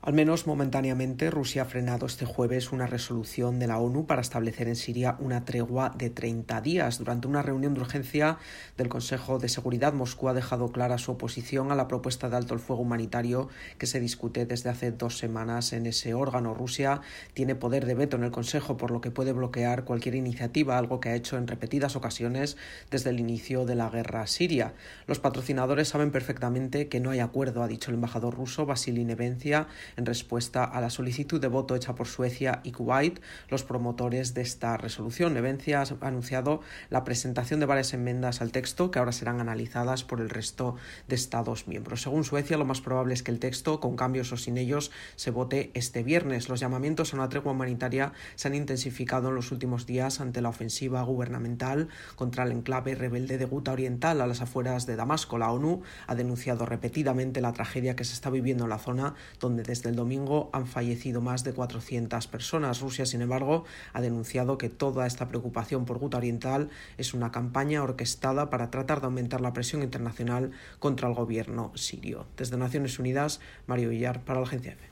Al menos momentáneamente, Rusia ha frenado este jueves una resolución de la ONU para establecer en Siria una tregua de 30 días. Durante una reunión de urgencia del Consejo de Seguridad, Moscú ha dejado clara su oposición a la propuesta de alto el fuego humanitario que se discute desde hace 2 semanas en ese órgano. Rusia tiene poder de veto en el Consejo, por lo que puede bloquear cualquier iniciativa, algo que ha hecho en repetidas ocasiones desde el inicio de la guerra siria. Los patrocinadores saben perfectamente que no hay acuerdo, ha dicho el embajador ruso Vasily Nevencia, en respuesta a la solicitud de voto hecha por Suecia y Kuwait, los promotores de esta resolución. Nevencia ha anunciado la presentación de varias enmiendas al texto que ahora serán analizadas por el resto de Estados miembros. Según Suecia, lo más probable es que el texto, con cambios o sin ellos, se vote este viernes. Los llamamientos a una tregua humanitaria se han intensificado en los últimos días ante la ofensiva gubernamental contra el enclave rebelde de Guta Oriental, a las afueras de Damasco. La ONU ha denunciado repetidamente la tragedia que se está viviendo en la zona, donde desde el domingo han fallecido más de 400 personas. Rusia, sin embargo, ha denunciado que toda esta preocupación por Guta Oriental es una campaña orquestada para tratar de aumentar la presión internacional contra el gobierno sirio. Desde Naciones Unidas, Mario Villar para la Agencia EFE.